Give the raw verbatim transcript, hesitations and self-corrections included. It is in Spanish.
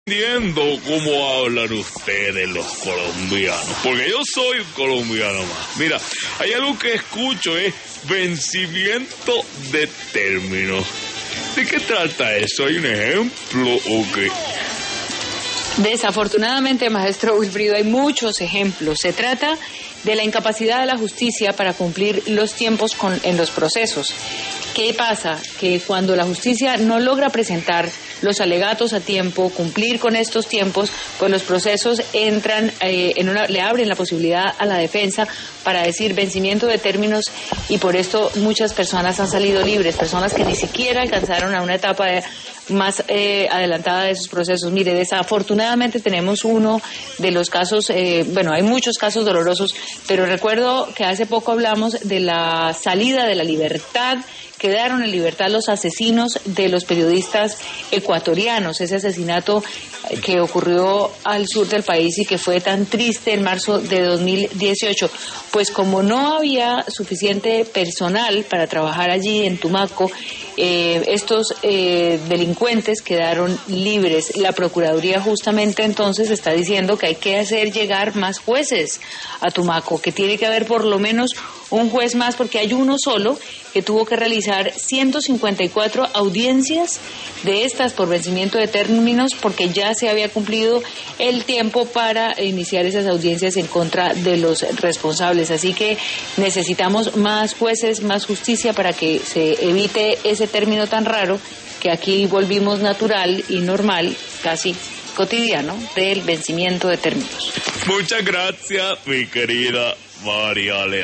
Entiendo cómo hablan ustedes los colombianos, porque yo soy un colombiano más. Mira, hay algo que escucho, es vencimiento de términos. ¿De qué trata eso? ¿Hay un ejemplo o qué? Desafortunadamente, maestro Wilfrido, hay muchos ejemplos. Se trata de la incapacidad de la justicia para cumplir los tiempos con, en los procesos. ¿Qué pasa? Que cuando la justicia no logra presentar los alegatos a tiempo, cumplir con estos tiempos, pues los procesos entran, eh, en una, le abren la posibilidad a la defensa para decir vencimiento de términos, y por esto muchas personas han salido libres, personas que ni siquiera alcanzaron a una etapa de, más eh, adelantada de esos procesos. Mire, desafortunadamente tenemos uno de los casos, eh, bueno, hay muchos casos dolorosos, pero recuerdo que hace poco hablamos de la salida de la libertad. Quedaron en libertad los asesinos de los periodistas ecuatorianos, ese asesinato que ocurrió al sur del país y que fue tan triste en marzo de dos mil dieciocho. Pues como no había suficiente personal para trabajar allí en Tumaco, eh, estos eh, delincuentes quedaron libres. La Procuraduría justamente entonces está diciendo que hay que hacer llegar más jueces a Tumaco, que tiene que haber por lo menos un juez más, porque hay uno solo que tuvo que realizar ciento cincuenta y cuatro audiencias de estas por vencimiento de términos, porque ya se había cumplido el tiempo para iniciar esas audiencias en contra de los responsables. Así que necesitamos más jueces, más justicia para que se evite ese término tan raro que aquí volvimos natural y normal, casi cotidiano, del vencimiento de términos. Muchas gracias, mi querida María Alejandra.